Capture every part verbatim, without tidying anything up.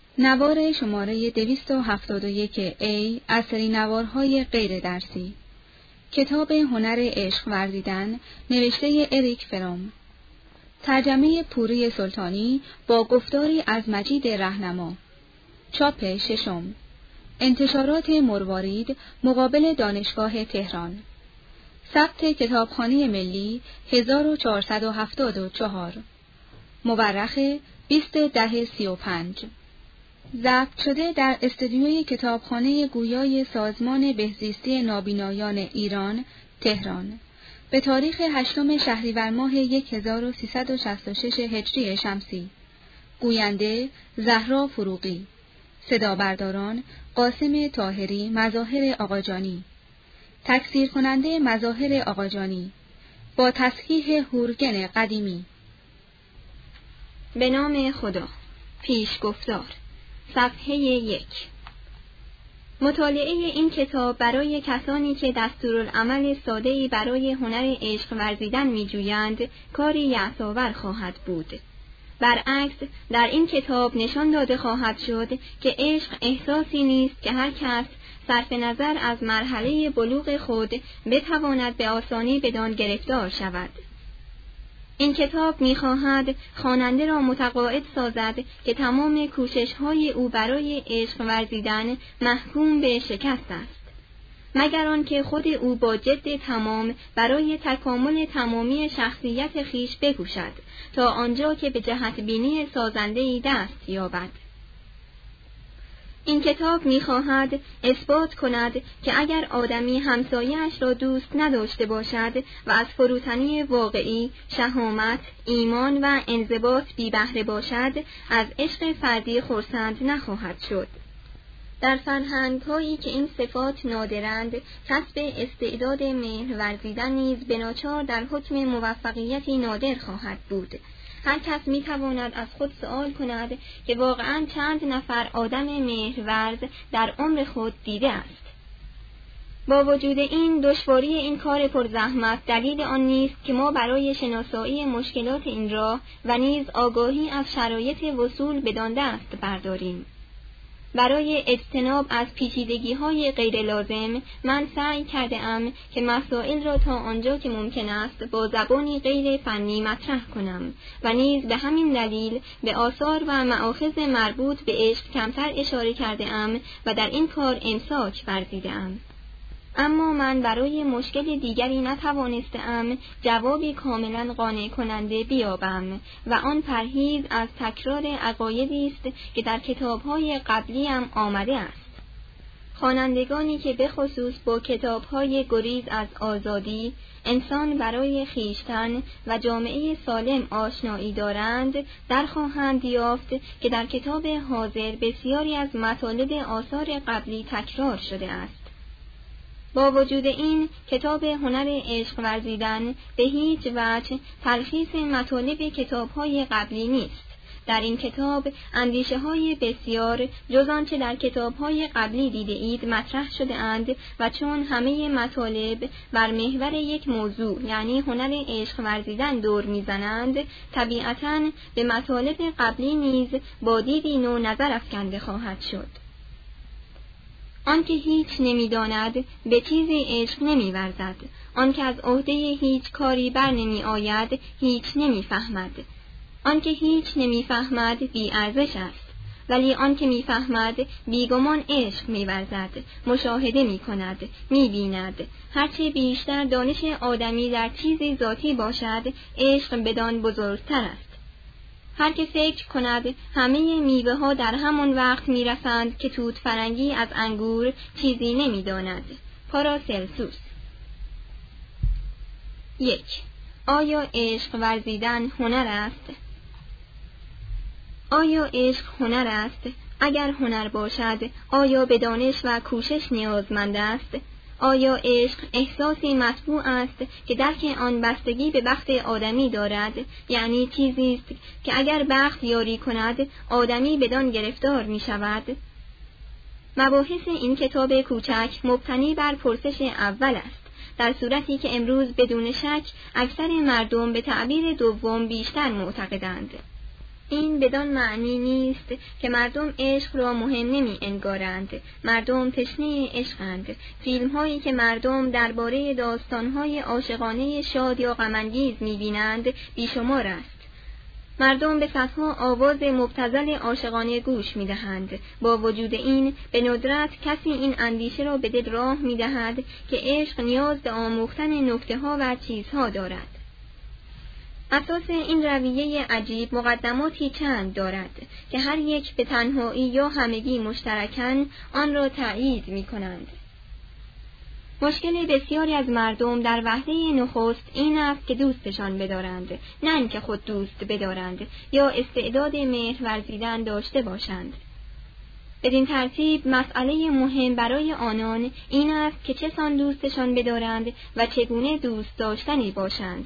نوار شماره دویست و هفتاد و یک A از سری نوارهای غیر درسی. کتاب هنر عشق ورزیدن نوشته اریک فروم. ترجمه پوری سلطانی با گفتاری از مجید رهنما. چاپ ششم. انتشارات مروارید مقابل دانشگاه تهران. ثبت کتابخانه ملی هزار و چهارصد و هفتاد و چهار. مورخ بیست ده سی و پنج. ضبط شده در استودیوی کتابخانه گویای سازمان بهزیستی نابینایان ایران، تهران، به تاریخ هشتم شهریور ماه هزار و سیصد و شصت و شش هجری شمسی. گوینده زهرا فروغی. صدا برداران قاسم طاهری مظاهر آقاجانی. تکثیر کننده مظاهر آقاجانی با تصحیح هورگن قدیمی. به نام خدا. پیش گفتار. صفحه یک. مطالعه این کتاب برای کسانی که دستورالعمل ساده‌ای برای هنر عشق ورزیدن می‌جویند کاری یأس‌آور خواهد بود. برعکس در این کتاب نشان داده خواهد شد که عشق احساسی نیست که هر کس صرف نظر از مرحله بلوغ خود بتواند به آسانی بدان گرفتار شود. این کتاب می‌خواهد خواننده را متقاعد سازد که تمام کوشش‌های او برای عشق ورزیدن محکوم به شکست است، مگر آنکه خود او با جد تمام برای تکامل تمامی شخصیت خیش بکوشد تا آنجا که به جهت بینی سازنده‌ای دست یابد. این کتاب می‌خواهد اثبات کند که اگر آدمی همسایه‌اش را دوست نداشته باشد و از فروتنی واقعی، شهامت، ایمان و انضباط بی بهره باشد، از عشق فردی خرسند نخواهد شد. در فرهنگ‌هایی که این صفات نادرند، کسب استعداد مهر ورزیدن نیز به ناچار در حکم موفقیتی نادر خواهد بود. هر کس می تواند از خود سؤال کند که واقعاً چند نفر آدم مهرورز در عمر خود دیده است. با وجود این دشواری این کار پرزحمت دلیل آن نیست که ما برای شناسایی مشکلات این راه و نیز آگاهی از شرایط وصول بدان دست برداریم. برای اجتناب از پیچیدگی‌های غیر لازم من سعی کرده ام که مسائل را تا آنجا که ممکن است با زبانی غیر فنی مطرح کنم و نیز به همین دلیل به آثار و مآخذ مربوط به عشق کمتر اشاره کرده ام و در این کار امساک ورزیده ام. اما من برای مشکل دیگری نتوانستم جوابی کاملا قانع کننده بیابم و آن پرهیز از تکرار عقایدی است که در کتاب‌های قبلیم آمده است. خوانندگانی که به خصوص با کتاب‌های گریز از آزادی، انسان برای خویشتن و جامعه سالم آشنایی دارند، در خواهند یافت که در کتاب حاضر بسیاری از مطالب آثار قبلی تکرار شده است. با وجود این کتاب هنر عشق ورزیدن به هیچ وجه تلخیص مطالب کتاب‌های قبلی نیست. در این کتاب اندیشه‌های بسیار جز آنچه در کتاب‌های قبلی دیده اید مطرح شده اند و چون همه مطالب بر محور یک موضوع یعنی هنر عشق ورزیدن دور می‌زنند، طبیعتاً به مطالب قبلی نیز با دیدی نو نظر افکنده خواهد شد. آنکه هیچ نمی‌داند به چیزی عشق نمی‌ورزد، آنکه از عهده هیچ کاری بر نمی آید هیچ نمی‌فهمد، آنکه هیچ نمی‌فهمد بی ارزش است، ولی آنکه می‌فهمد بیگمان عشق می‌ورزد، مشاهده می‌کند، می‌بیند. هرچه بیشتر دانش آدمی در چیزی ذاتی باشد، عشق بدان بزرگتر است. هر که فکر کند همه میوه ها در همان وقت می رسند که توت فرنگی از انگور چیزی نمی داند. پاراسلسوس. یک. آیا عشق ورزیدن هنر است؟ آیا عشق هنر است؟ اگر هنر باشد، آیا به دانش و کوشش نیازمند است؟ آیا عشق احساسی مطبوع است که درک آن بستگی به بخت آدمی دارد، یعنی چیزی است که اگر بخت یاری کند آدمی بدان گرفتار می شود؟ مباحث این کتاب کوچک مبتنی بر پرسش اول است، در صورتی که امروز بدون شک اکثر مردم به تعبیر دوم بیشتر معتقدند. این بدان معنی نیست که مردم عشق را مهم نمی انگارند. مردم تشنه عشقند. فیلم هایی که مردم درباره داستان های عاشقانه شاد یا غم انگیز می بینند بیشمار است. مردم به صدها آواز مبتذل عاشقانه گوش می دهند. با وجود این به ندرت کسی این اندیشه را به دل راه می دهد که عشق نیاز به آموختن نکته ها و چیزها دارد. اساس این رویه عجیب مقدماتی چند دارد که هر یک به تنهایی یا همگی مشترکاً آن را تأیید می کنند. مشکل بسیاری از مردم در وهله نخست این است که دوستشان بدارند، نه اینکه خود دوست بدارند یا استعداد مهر ورزیدن داشته باشند. بدین ترتیب مسئله مهم برای آنان این است که چه سان دوستشان بدارند و چگونه دوست داشتنی باشند.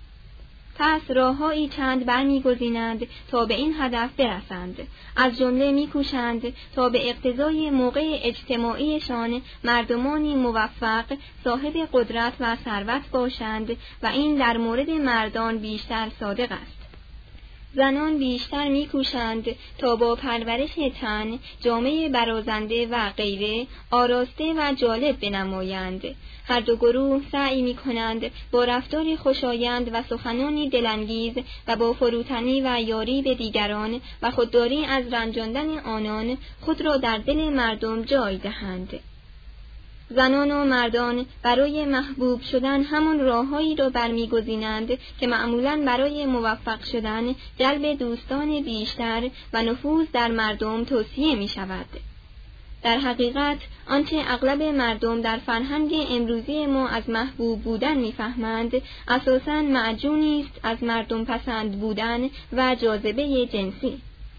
پس راههایی چند برمی‌گزینند تا به این هدف برسند. از جمله می‌کوشند تا به اقتضای موقع اجتماعیشان مردمانی موفق، صاحب قدرت و ثروت باشند و این در مورد مردان بیشتر صادق است. زنان بیشتر می‌کوشند تا با پرورش تن، جامه برازنده و غیره آراسته و جالب بنمایند. هر دو گروه سعی می‌کنند با رفتاری خوشایند و سخنانی دلانگیز و با فروتنی و یاری به دیگران و خودداری از رنجاندن آنان خود را در دل مردم جای دهند. زنان و مردان برای محبوب شدن همان راههایی را برمی‌گزینند که معمولاً برای موفق شدن جلب دوستان بیشتر و نفوذ در مردم توصیه می‌شود. در حقیقت آنچه اغلب مردم در فرهنگ امروزی ما از محبوب بودن می‌فهمند اساساً معجونی است از مردم پسند بودن و جاذبه جنسی.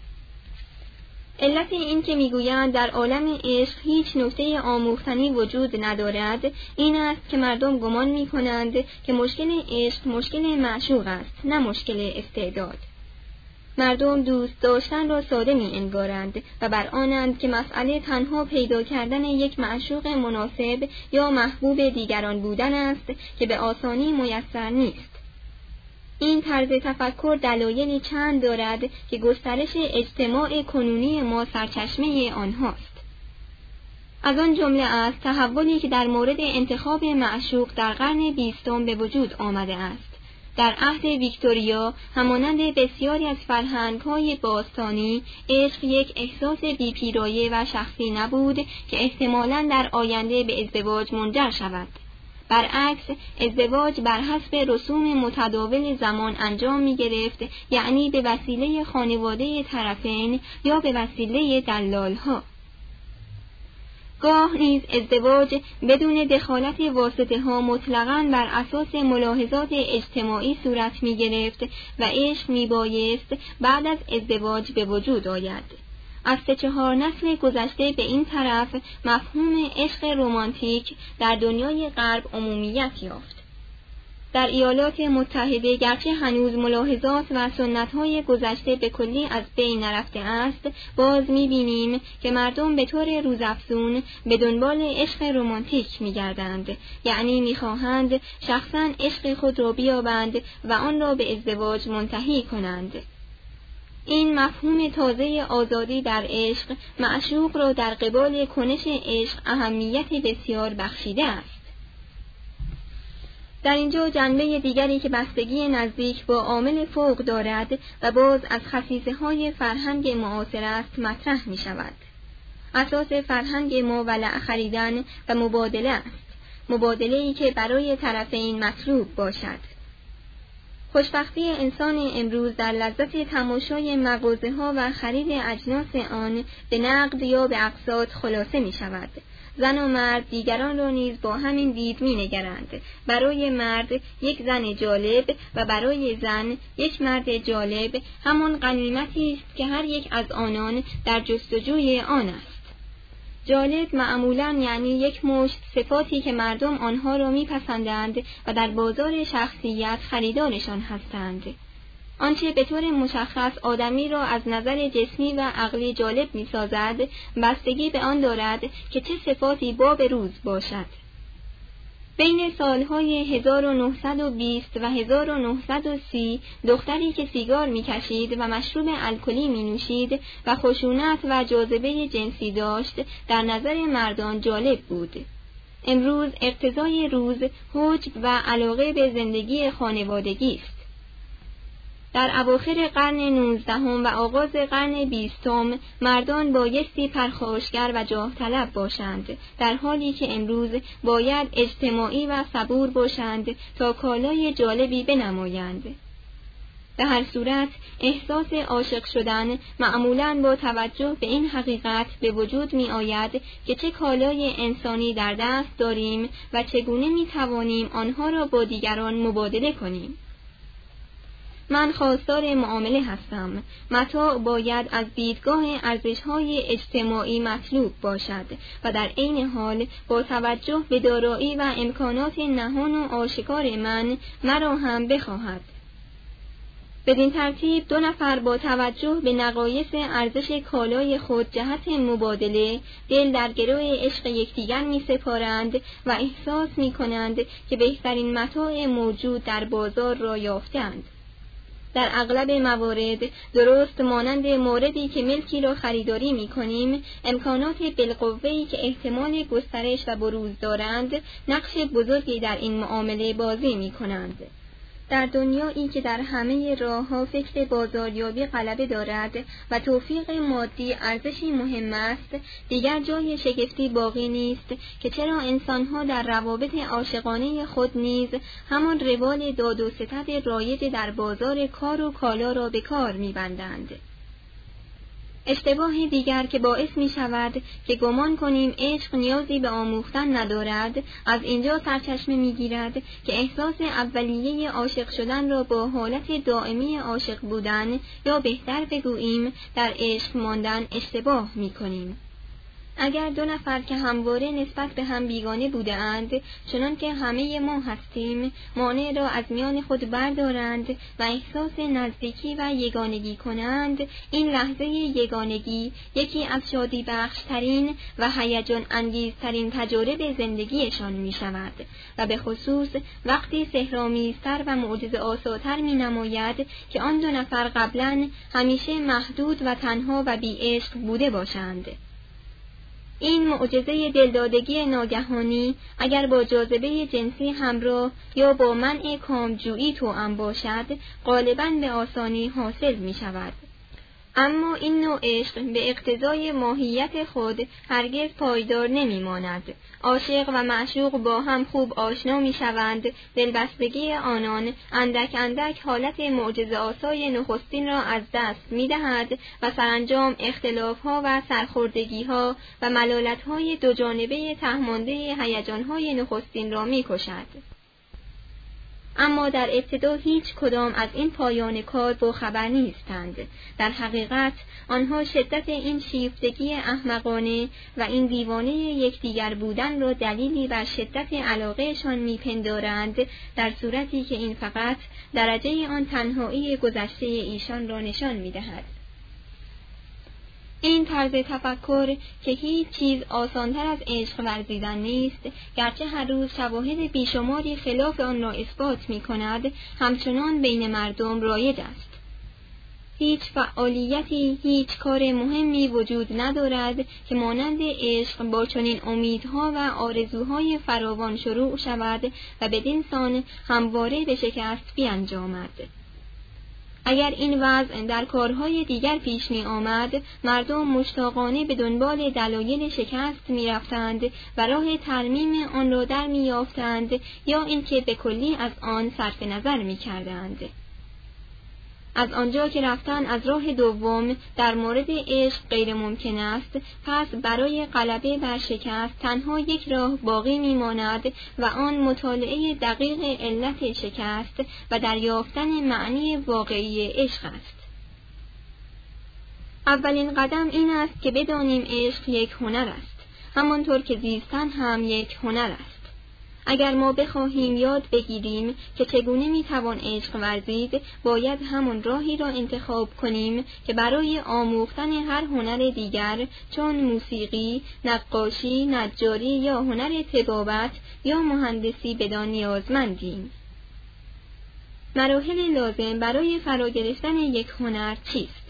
علت این که میگویند در عالم عشق هیچ نکته آموختنی وجود ندارد این است که مردم گمان می‌کنند که مشکل عشق مشکل معشوق است، نه مشکل استعداد. مردم دوست داشتن را ساده می انگارند و بر آنند که مسئله تنها پیدا کردن یک معشوق مناسب یا محبوب دیگران بودن است که به آسانی میسر نیست. این طرز تفکر دلایلی چند دارد که گسترش اجتماع کنونی ما سرچشمه آنهاست. از آن جمله است تحولی که در مورد انتخاب معشوق در قرن بیستم به وجود آمده است. در عهد ویکتوریا همانند بسیاری از فرهنگ‌های باستانی عشق یک احساس بی‌پیرایه و شخصی نبود که احتمالاً در آینده به ازدواج منجر شود. برعکس ازدواج بر حسب رسوم متداول زمان انجام می گرفت، یعنی به وسیله خانواده طرفین یا به وسیله دلال‌ها. گاه نیز ازدواج بدون دخالت واسطه ها مطلقاً بر اساس ملاحظات اجتماعی صورت می گرفت و عشق می بایست بعد از ازدواج به وجود آید. از سه چهار نسل گذشته به این طرف مفهوم عشق رمانتیک در دنیای غرب عمومیت یافت. در ایالات متحده گرچه هنوز ملاحظات و سنت‌های گذشته به کلی از بین نرفته است، باز می‌بینیم که مردم به طور روزافزون به دنبال عشق رمانتیک می‌گردند، یعنی می‌خواهند شخصاً عشق خود را بیابند و آن را به ازدواج منتهی کنند. این مفهوم تازه آزادی در عشق معشوق را در قبال کنش عشق اهمیت بسیار بخشیده است. در اینجا جنبه دیگری که بستگی نزدیک با عامل فوق دارد و باز از خصیصه های فرهنگ معاصر است مطرح می شود. اساس فرهنگ ما ولع خریدن و مبادله است، مبادله‌ای که برای طرفین مطلوب باشد. خوشبختی انسان امروز در لذت تماشای مغازه‌ها و خرید اجناس آن به نقد یا به اقساط خلاصه می شود. زن و مرد دیگران را نیز با همین دید می نگرند. برای مرد یک زن جالب و برای زن یک مرد جالب همان غنیمتی است که هر یک از آنان در جستجوی آن است. جالب معمولاً یعنی یک مشت صفاتی که مردم آنها را میپسندند و در بازار شخصیت خریدارشان هستند. آنچه به طور مشخص آدمی را از نظر جسمی و عقلی جالب می‌سازد، بستگی به آن دارد که چه صفاتی باب روز باشد. بین سالهای هزار و نهصد و بیست و هزار و نهصد و سی دختری که سیگار می‌کشید و مشروب الکلی می‌نوشید و خشونت و جاذبه جنسی داشت در نظر مردان جالب بود. امروز اقتضای روز حجب و علاقه به زندگی خانوادگی است. در اواخر قرن نوزدهم و آغاز قرن بیستم مردان بایستی پرخاشگر و جاه طلب باشند، در حالی که امروز باید اجتماعی و صبور باشند تا کالای جالبی بنمایند. به هر صورت احساس عاشق شدن معمولاً با توجه به این حقیقت به وجود می آید که چه کالای انسانی در دست داریم و چگونه می توانیم آنها را با دیگران مبادله کنیم. من خواستار معامله هستم. متاع باید از دیدگاه ارزش‌های اجتماعی مطلوب باشد و در عین حال با توجه به دارایی و امکانات نهان و آشکار من مرا هم بخواهد. بدین ترتیب دو نفر با توجه به نقایص ارزش کالای خود جهت مبادله دل در گروه عشق یکدیگر می سپارند و احساس می کنند که بهترین متاع موجود در بازار را یافتند. در اغلب موارد درست مانند موردی که ملکی را خریداری می کنیم، امکانات بالقوه‌ای که احتمال گسترش و بروز دارند نقش بزرگی در این معامله بازی می کنند. در دنیایی که در همه راه‌ها فکر بازاریابی غلبه دارد و توفیق مادی ارزشی مهم است، دیگر جای شگفتی باقی نیست که چرا انسان‌ها در روابط عاشقانه خود نیز همان روال داد و ستد رایج در بازار کار و کالا را به کار می‌بندند. اشتباه دیگر که باعث می شود که گمان کنیم عشق نیازی به آموختن ندارد، از اینجا سرچشمه می گیرد که احساس اولیه عاشق شدن را با حالت دائمی عاشق بودن یا بهتر بگوییم در عشق ماندن اشتباه می کنیم. اگر دو نفر که همواره نسبت به هم بیگانه بوده اند، چنان که همه ما هستیم، مانع را از میان خود بردارند و احساس نزدیکی و یگانگی کنند، این لحظه یگانگی یکی از شادی بخشترین و هیجان انگیزترین تجارب زندگیشان می شود و به خصوص وقتی سحرآمیزتر و معجزه آساتر می نماید که آن دو نفر قبلاً همیشه محدود و تنها و بی عشق بوده باشند. این معجزه دلدادگی ناگهانی اگر با جاذبه جنسی همراه یا با منع کامجویی توأم باشد، غالباً به آسانی حاصل می شود. اما این نوع عشق به اقتضای ماهیت خود هرگز پایدار نمی ماند. عاشق و معشوق با هم خوب آشنا می شوند، دلبستگی آنان اندک اندک حالت معجزه آسای نخستین را از دست می دهد و سرانجام اختلافها و سرخوردگیها و ملالتهای دو جانبه تهمانده هیجانهای نخستین را می کشد. اما در ابتدا هیچ کدام از این پایان کار با خبر نیستند. در حقیقت آنها شدت این شیفتگی احمقانه و این دیوانه یکدیگر بودن را دلیلی بر شدت علاقهشان میپندارند، در صورتی که این فقط درجه آن تنهایی گذشته ایشان را نشان میدهد. این طرز تفکر که هیچ چیز آسانتر از عشق ورزیدن نیست، گرچه هر روز شواهد بیشماری خلاف آن را اثبات می کند، همچنان بین مردم رایج است. هیچ فعالیتی، هیچ کار مهمی وجود ندارد که مانند عشق با چنین امیدها و آرزوهای فراوان شروع شود و بدین سان همواره به شکست بیانجامد. اگر این وضع در کارهای دیگر پیش می آمد، مردم مشتاقانه به دنبال دلایل شکست می رفتند و راه ترمیم آن را در می یافتند یا اینکه به کلی از آن صرف نظر می کردند. از آنجا که رفتن از راه دوم در مورد عشق غیر ممکن است، پس برای غلبه بر شکست تنها یک راه باقی میماند و آن مطالعه دقیق علت شکست و دریافتن معنی واقعی عشق است. اولین قدم این است که بدانیم عشق یک هنر است، همانطور که زیستن هم یک هنر است. اگر ما بخواهیم یاد بگیریم که چگونه میتوان عشق ورزید، باید همون راهی را انتخاب کنیم که برای آموختن هر هنر دیگر چون موسیقی، نقاشی، نجاری یا هنر طبابت یا مهندسی بدان نیازمندیم. مراحل لازم برای فرا گرفتن یک هنر چیست؟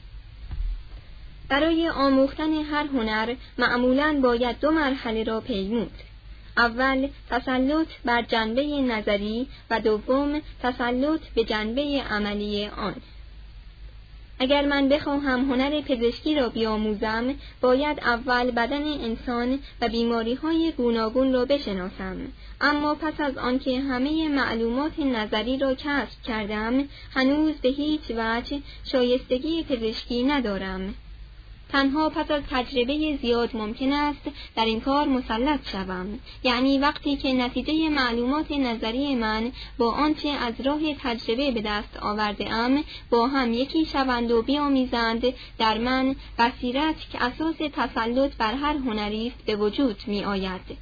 برای آموختن هر هنر معمولاً باید دو مرحله را پیمود. اول تسلط بر جنبه نظری و دوم تسلط به جنبه عملی آن. اگر من بخواهم هنر پزشکی را بیاموزم، باید اول بدن انسان و بیماری‌های گوناگون را بشناسم. اما پس از آنکه همه معلومات نظری را کسب کردم، هنوز به هیچ وجه شایستگی پزشکی ندارم. تنها پس از تجربه زیاد ممکن است در این کار مسلط شوم، یعنی وقتی که نتیجه معلومات نظری من با آنچه از راه تجربه به دست آورده ام با هم یکی شوند و بیامیزند در من بصیرت که اساس تسلط بر هر هنری است به وجود می آید.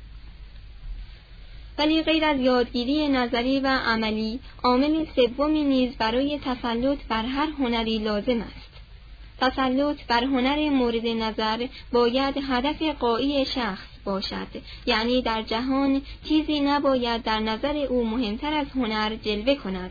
ولی غیر از یادگیری نظری و عملی، عامل سومی نیز برای تسلط بر هر هنری لازم است. تسلط بر هنر مورد نظر باید هدف غایی شخص باشد، یعنی در جهان چیزی نباید در نظر او مهمتر از هنر جلوه کند.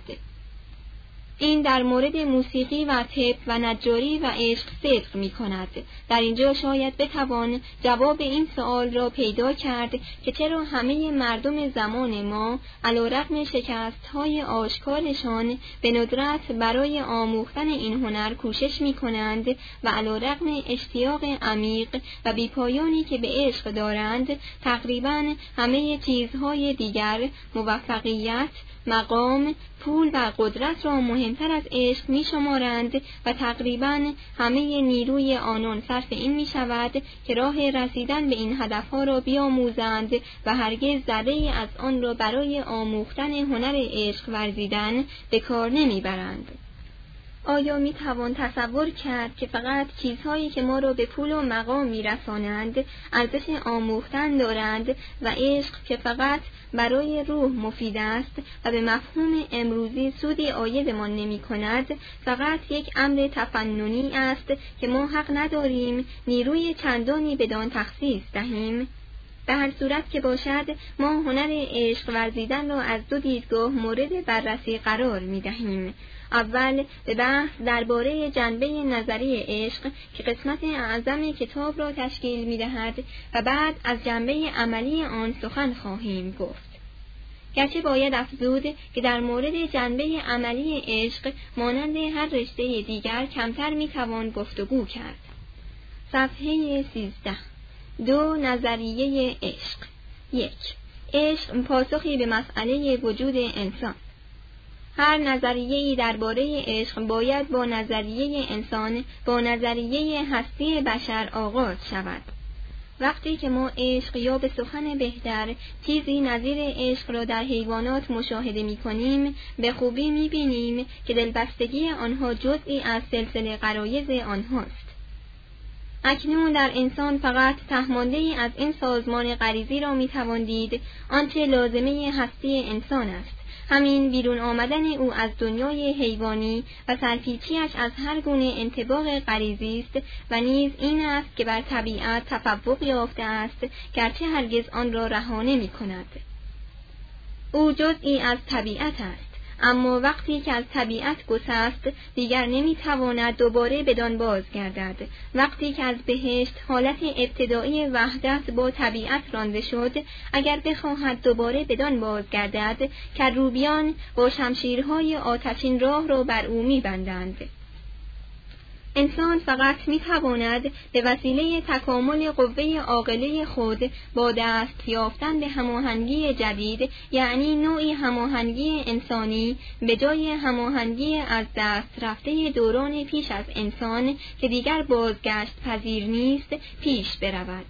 این در مورد موسیقی و طب و نجاری و عشق صدق می کند. در اینجا شاید بتوان جواب این سوال را پیدا کرد که چرا همه مردم زمان ما علیرغم شکست‌های آشکارشان به ندرت برای آموختن این هنر کوشش می کنند و علیرغم اشتیاق عمیق و بیپایانی که به عشق دارند، تقریباً همه چیزهای دیگر، موفقیت، مقام، پول و قدرت را مهمتر از عشق می شمارند و تقریباً همه نیروی آنان صرف این می شود که راه رسیدن به این هدفها را بیاموزند و هرگز ذره‌ای از آن را برای آموختن هنر عشق ورزیدن به کار نمی برند. آیا می توان تصور کرد که فقط چیزهایی که ما را به پول و مقام می رسانند ارزش آموختن دارند و عشق که فقط برای روح مفید است و به مفهوم امروزی سودی عایدمان نمی کند فقط یک امر تفننی است که ما حق نداریم نیروی چندانی بدان تخصیص دهیم؟ به هر صورت که باشد، ما هنر عشق ورزیدن را از دو دیدگاه مورد بررسی قرار می دهیم. اول به بحث درباره جنبه نظری عشق که قسمت اعظم کتاب را تشکیل می دهد و بعد از جنبه عملی آن سخن خواهیم گفت. گرچه باید افزود که در مورد جنبه عملی عشق مانند هر رشته دیگر کمتر می توان گفتگو کرد. صفحه سیزده. دو نظریه عشق. یک. عشق پاسخی به مسئله وجود انسان. هر نظریه‌ای درباره عشق باید با نظریه انسان، با نظریه هستی بشر آغاز شود. وقتی که ما عشق یا به سخن بهتر چیزی نظیر عشق را در حیوانات مشاهده می‌کنیم، به خوبی می‌بینیم که دلبستگی آنها جزئی از سلسله غرایز آنهاست. اکنون در انسان فقط ته‌مانده‌ای از این سازمان غریزی را می‌توان دید، آنچه لازمه هستی انسان است. همین بیرون آمدن او از دنیای حیوانی و سرپیچیش از هر گونه انطباق غریزی است و نیز این است که بر طبیعت تفوق یافته است، گرچه هرگز آن را رها نمی‌کند. او جزئی از طبیعت است، اما وقتی که از طبیعت گسست دیگر نمیتواند دوباره بدان بازگردد. وقتی که از بهشت حالت ابتدایی وحدت با طبیعت رانده شد، اگر بخواهد دوباره بدان بازگردد، کروبیان با شمشیرهای آتشین راه را بر او میبندند. انسان فقط میتواند به وسیله تکامل قوه عاقله خود با دست یافتن به هماهنگی جدید، یعنی نوعی هماهنگی انسانی به جای هماهنگی از دست رفته دوران پیش از انسان که دیگر بازگشت پذیر نیست، پیش برود.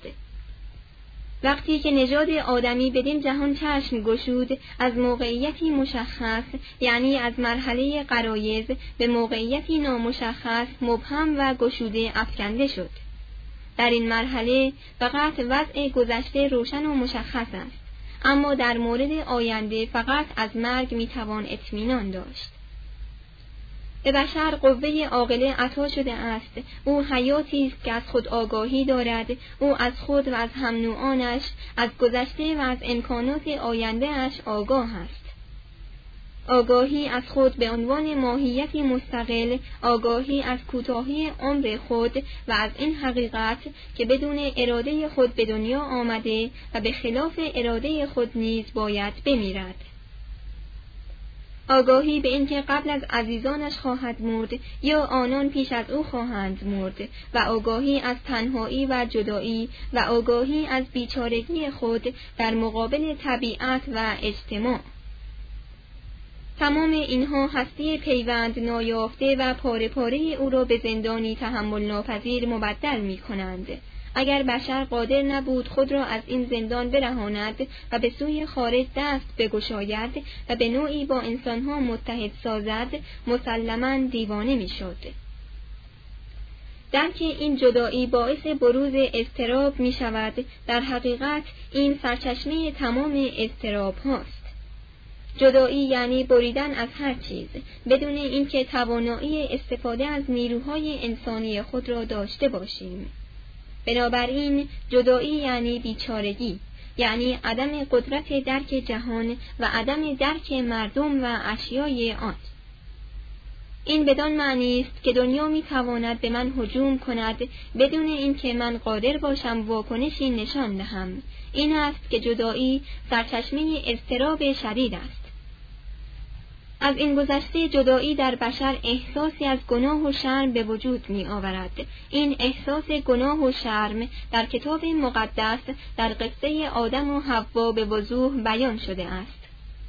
وقتی که نژاد آدمی بدین جهان چشم گشود، از موقعیتی مشخص، یعنی از مرحله غرایز، به موقعیتی نامشخص، مبهم و گشوده افکنده شد. در این مرحله فقط وضع گذشته روشن و مشخص است، اما در مورد آینده فقط از مرگ میتوان اطمینان داشت. به بشر قوه عاقله عطا شده است. او حیاتی است که از خود آگاهی دارد. او از خود و از هم نوعانش، از گذشته و از امکانات آینده اش آگاه است. آگاهی از خود به عنوان ماهیتی مستقل، آگاهی از کوتاهی عمر خود و از این حقیقت که بدون اراده خود به دنیا آمده و به خلاف اراده خود نیز باید بمیرد. آگاهی به اینکه قبل از عزیزانش خواهد مرد یا آنان پیش از او خواهند مرد و آگاهی از تنهایی و جدایی و آگاهی از بیچارگی خود در مقابل طبیعت و اجتماع. تمام اینها هستی پیوند نایافته و پاره پاره او را به زندانی تحمل ناپذیر مبدل می کنند. اگر بشر قادر نبود خود را از این زندان برهاند و به سوی خارج دست بگشاید و به نوعی با انسانها متحد سازد، مسلماً دیوانه می شد. درک این جدایی باعث بروز اضطراب می شود. در حقیقت این سرچشمه تمام اضطراب هاست. جدایی یعنی بریدن از هر چیز بدون اینکه توانایی استفاده از نیروهای انسانی خود را داشته باشیم. بنابراین جدایی یعنی بیچارگی، یعنی عدم قدرت درک جهان و عدم درک مردم و اشیای آن. این بدان معنی است که دنیا می تواند به من هجوم کند بدون اینکه من قادر باشم واکنشی نشان دهم. این است که جدایی سرچشمه اضطراب شدید است. از این گذشته جدایی در بشر احساسی از گناه و شرم به وجود می آورد. این احساس گناه و شرم در کتاب مقدس در قصه آدم و حوا به وضوح بیان شده است.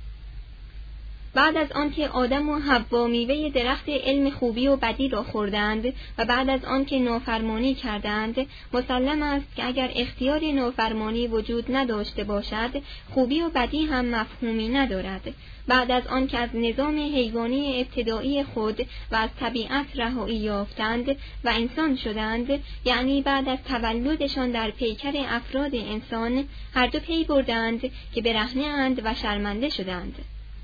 بعد از آنکه آدم و حوا میوه درخت علم خوبی و بدی را خوردند و بعد از آنکه نافرمانی کردند، مسلم است که اگر اختیار نافرمانی وجود نداشته باشد، خوبی و بدی هم مفهومی ندارد. بعد از آنکه از نظام حیوانی ابتدایی خود و از طبیعت رهایی یافتند و انسان شدند، یعنی بعد از تولدشان در پیکر افراد انسان، هر دو پی بردند که برهنه اند و شرمنده شدند.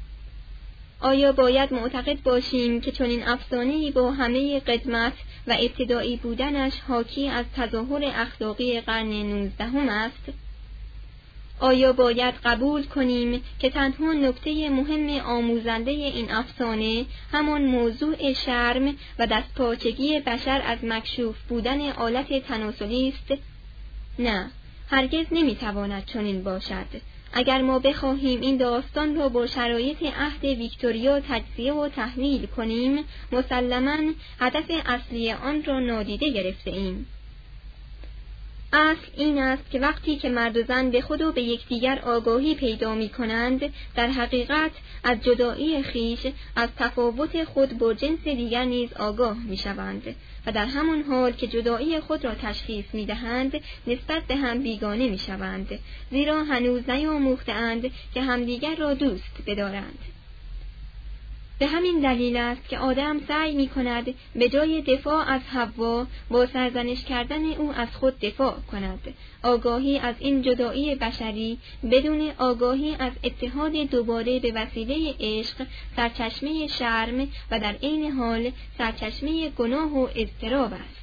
آیا باید معتقد باشیم که چنین افسانه‌ای با همه قدمت و ابتدایی بودنش حاکی از تظاهر اخلاقی قرن نوزدهم است؟ آیا باید قبول کنیم که تنها نکته مهم آموزنده این افسانه همان موضوع شرم و دستپاچگی بشر از مکشوف بودن آلت تناسلی است؟ نه، هرگز نمیتواند چنین باشد. اگر ما بخواهیم این داستان را با شرایط عهد ویکتوریا تجزیه و تحلیل کنیم، مسلماً هدف اصلی آن را نادیده گرفته ایم. اصل این است که وقتی که مرد و زن به خود و به یکدیگر آگاهی پیدا می کنند، در حقیقت از جدایی خویش، از تفاوت خود با جنس دیگر نیز آگاه می شوند و در همان حال که جدایی خود را تشخیص می دهند، نسبت به هم بیگانه می شوند، زیرا هنوز نیاموخته‌اند که همدیگر را دوست بدارند. به همین دلیل است که آدم سعی می کند به جای دفاع از حوا با سرزنش کردن او از خود دفاع کند. آگاهی از این جدایی بشری بدون آگاهی از اتحاد دوباره به وسیله عشق سرچشمه شرم و در عین حال سرچشمه گناه و اضطراب است.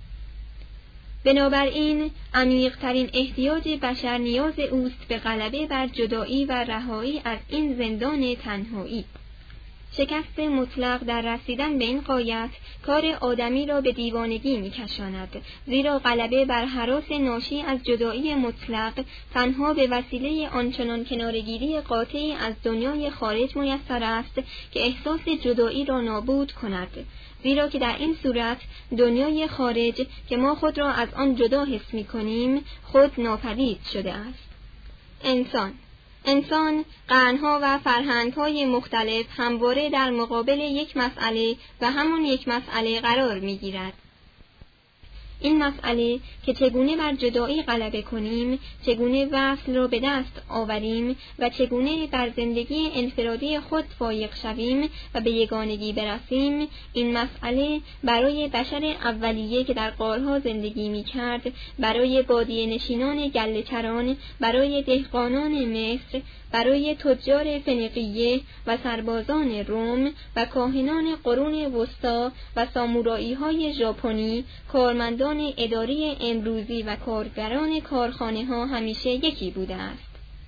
بنابراین عمیق‌ترین احتیاج بشر نیاز اوست به غلبه بر جدایی و رهایی از این زندان تنهایی. شکست مطلق در رسیدن به این غایت کار آدمی را به دیوانگی می‌کشاند، زیرا غلبه بر هراس ناشی از جدایی مطلق تنها به وسیله آنچنان کنارگیری قاطعی از دنیای خارج میسر است که احساس جدایی را نابود کند، زیرا که در این صورت دنیای خارج که ما خود را از آن جدا حس می‌کنیم خود ناپدید شده است. انسان انسان قرنها و فرهنگ‌های مختلف همواره در مقابل یک مسئله و همون یک مسئله قرار می‌گیرد. این مسئله که چگونه بر جدایی غلبه کنیم، چگونه وصل را به دست آوریم و چگونه بر زندگی انفرادی خود فایق شویم و به یگانگی برسیم، این مسئله برای بشر اولیه که در غارها زندگی می‌کرد، برای بادیه نشینان گله‌چران، برای دهقانان مصر، برای تجار فنیقیه و سربازان روم و کاهنان قرون وسطی و سامورایی‌های ژاپنی، کارمندان اداری امروزی و کارگران کارخانه‌ها همیشه یکی بوده است.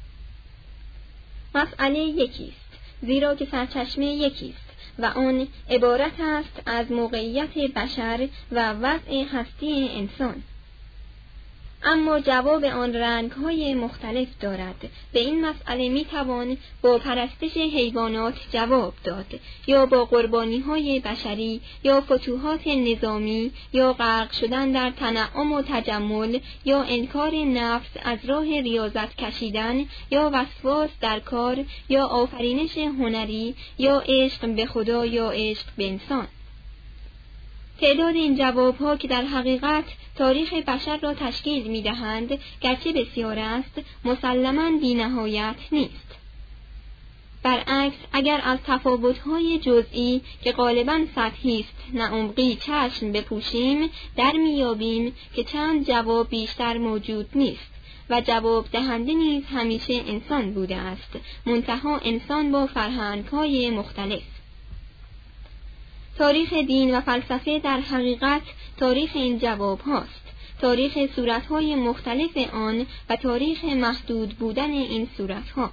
مسئله یکی است، زیرا که سرچشمه یکی است و آن عبارت است از موقعیت بشر و وضع هستی انسان. اما جواب آن رنگ‌های مختلف دارد. به این مسئله می‌توان با پرستش حیوانات جواب داد، یا با قربانی‌های بشری، یا فتوحات نظامی، یا غرق شدن در تنعم و تجمل، یا انکار نفس از راه ریاضت کشیدن، یا وسواس در کار، یا آفرینش هنری، یا عشق به خدا، یا عشق به انسان. تعداد این جوابها که در حقیقت تاریخ بشر را تشکیل می‌دهند، گرچه بسیار است، مسلماً بی‌نهایت نیست. برعکس، اگر از تفاوت‌های جزئی که غالباً سطحی است نه عمقی چشم بپوشیم، در می‌یابیم که چند جواب بیشتر موجود نیست و جواب دهنده نیز همیشه انسان بوده است، منتها انسان با فرهنگ‌های مختلف. تاریخ دین و فلسفه در حقیقت تاریخ این جواب هاست، تاریخ صورتهای مختلف آن و تاریخ محدود بودن این صورتها.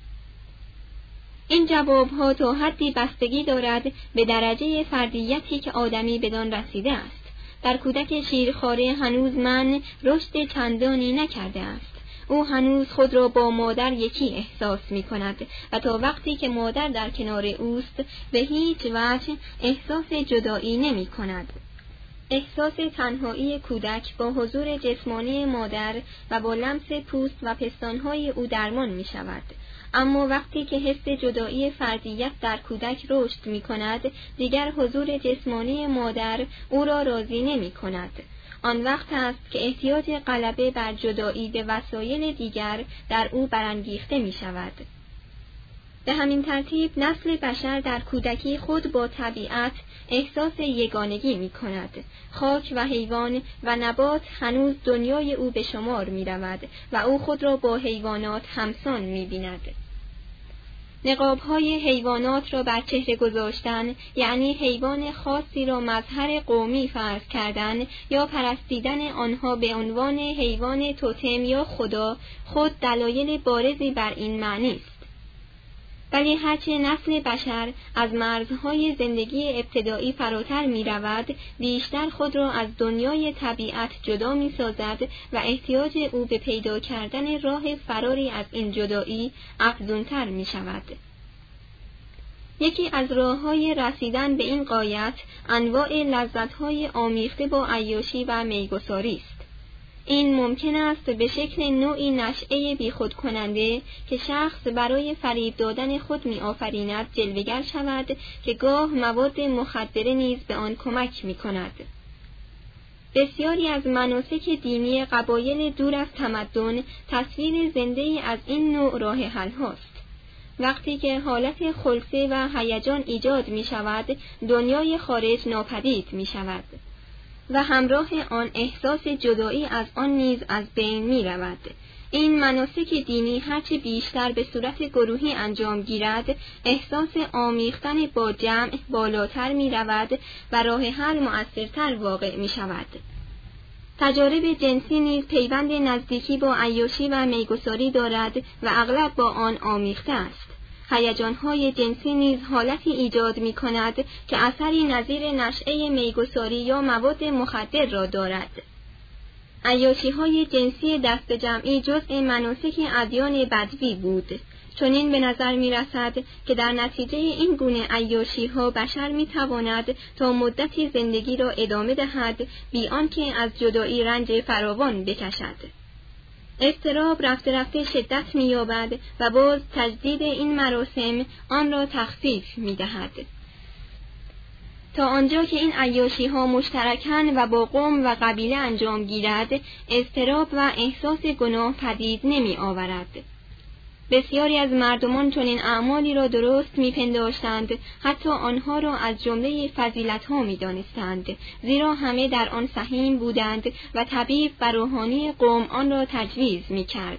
این جواب ها تا حدی بستگی دارد به درجه فردیتی که آدمی بدان رسیده است. در کودک شیرخواره هنوز من رشد چندانی نکرده است. او هنوز خود را با مادر یکی احساس می کند و تا وقتی که مادر در کنار اوست به هیچ وجه احساس جدایی نمی کند. احساس تنهایی کودک با حضور جسمانی مادر و با لمس پوست و پستانهای او درمان می شود. اما وقتی که حس جدایی فردیت در کودک رشد می کند، دیگر حضور جسمانی مادر او را راضی نمی کند. آن وقت است که احتیاج غلبه بر جدایی به وسایل دیگر در او برانگیخته می شود. به همین ترتیب نسل بشر در کودکی خود با طبیعت احساس یگانگی می کند. خاک و حیوان و نبات هنوز دنیای او به شمار می رود و او خود را با حیوانات همسان می بیند. نقاب‌های حیوانات را بر چهره گذاشتن، یعنی حیوان خاصی را مظهر قومی فرض کردن یا پرستیدن آنها به عنوان حیوان توتم یا خدا، خود دلایل بارزی بر این معنی است. ولی هرچه نسل بشر از مرزهای زندگی ابتدایی فراتر می رود، بیشتر خود را از دنیای طبیعت جدا می سازد و احتیاج او به پیدا کردن راه فراری از این جدایی افزونتر می شود. یکی از راه‌های رسیدن به این غایت انواع لذت‌های آمیخته با عیاشی و میگساری است. این ممکن است به شکل نوعی نشأه بیخود کننده که شخص برای فریب دادن خود می آفریند جلوه‌گر شود که گاه مواد مخدره نیز به آن کمک می کند. بسیاری از مناسک دینی قبایل دور از تمدن تصویر زنده‌ای از این نوع راه حل هاست. وقتی که حالت خلسه و هیجان ایجاد می شود، دنیای خارج ناپدید می شود و همراه آن احساس جدایی از آن نیز از بین می رود. این مناسک دینی هرچه بیشتر به صورت گروهی انجام گیرد، احساس آمیختن با جمع بالاتر می رود و راه حل مؤثرتر واقع می شود. تجارب جنسی نیز پیوند نزدیکی با عیاشی و میگساری دارد و اغلب با آن آمیخته است. هیجان‌های جنسی نیز حالتی ایجاد می‌کند که اثری نظیر نشأه میگساری یا مواد مخدر را دارد. عیاشی‌های جنسی دست جمعی جزء مناسک ادیان بدوی بود. چنین به نظر می‌رسد که در نتیجه این گونه عیاشی‌ها بشر می‌تواند تا مدتی زندگی را ادامه دهد بی آنکه از جدایی رنج فراوان بکشد. اضطراب رفته رفته شدت می‌یابد و باز تجدید این مراسم آن را تخفیف می‌دهد. تا آنجا که این عیاشی ها مشترکاً و با قوم و قبیله انجام گیرد، اضطراب و احساس گناه پدید نمی آورد. بسیاری از مردمان چنین اعمالی را درست می‌پنداشتند، حتی آنها را از جمله فضیلت‌ها می‌دانستند، زیرا همه در آن سهیم بودند و طبیب و روحانی قوم آن را تجویز می‌کرد.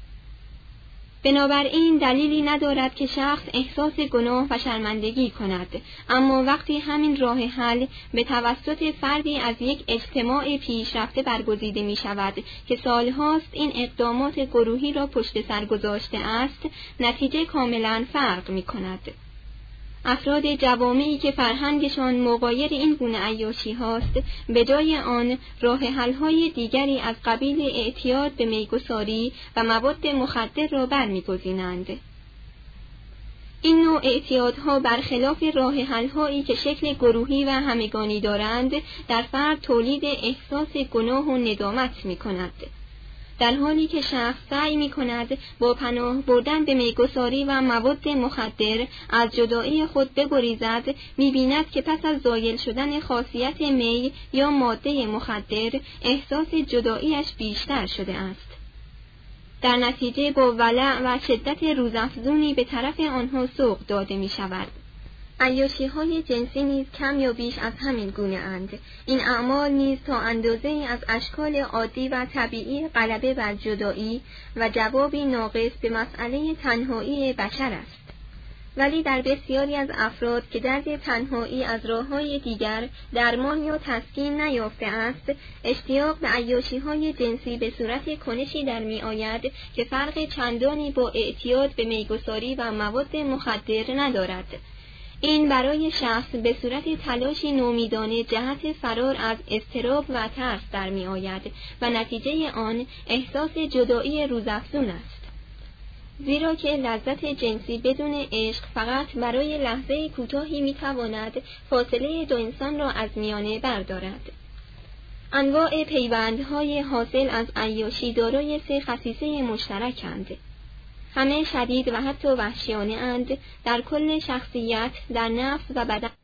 بنابراین دلیلی ندارد که شخص احساس گناه و شرمندگی کند، اما وقتی همین راه حل به توسط فردی از یک اجتماع پیشرفته برگزیده می شود که سالهاست این اقدامات گروهی را پشت سر گذاشته است، نتیجه کاملا فرق می کند. افراد جوامعی که فرهنگشان مغایر این گونه عیاشی هاست، به جای آن راه حل‌های دیگری از قبیل اعتیاد به میگساری و مواد مخدر را برمی‌گزینند. این نوع اعتیادها برخلاف راه حل‌هایی که شکل گروهی و همگانی دارند، در فرد تولید احساس گناه و ندامت می‌کند، در حالی که شخص سعی می‌کند با پناه بردن به میگساری و مواد مخدر از جدایی خود بگریزد، می‌بیند که پس از زایل شدن خاصیت می یا ماده مخدر احساس جداییش بیشتر شده است. در نتیجه با ولع و شدت روزافزونی به طرف آنها سوق داده می‌شود. عیاشی‌های جنسی نیز کم یا بیش از همین گونه اند. این اعمال نیز تا اندازه‌ای از اشکال عادی و طبیعی غلبه بر جدایی و جوابی ناقص به مسئله تنهایی بشر است. ولی در بسیاری از افراد که درد تنهایی از راه‌های دیگر درمان یا تسکین نیافته است، اشتیاق به عیاشی‌های جنسی به صورت کنشی در می‌آید که فرق چندانی با اعتیاد به میگساری و مواد مخدر ندارد. این برای شخص به صورت تلاشی نومیدانه جهت فرار از اضطراب و ترس در می آید و نتیجه آن احساس جدایی روزافزون است. زیرا که لذت جنسی بدون عشق فقط برای لحظه کوتاهی می تواند فاصله دو انسان را از میانه بردارد. انواع پیوندهای حاصل از عیاشی دارای سه خصیصه مشترکند. همه شدید و حتی وحشیانه اند، در کل شخصیت، در نفس و بدن.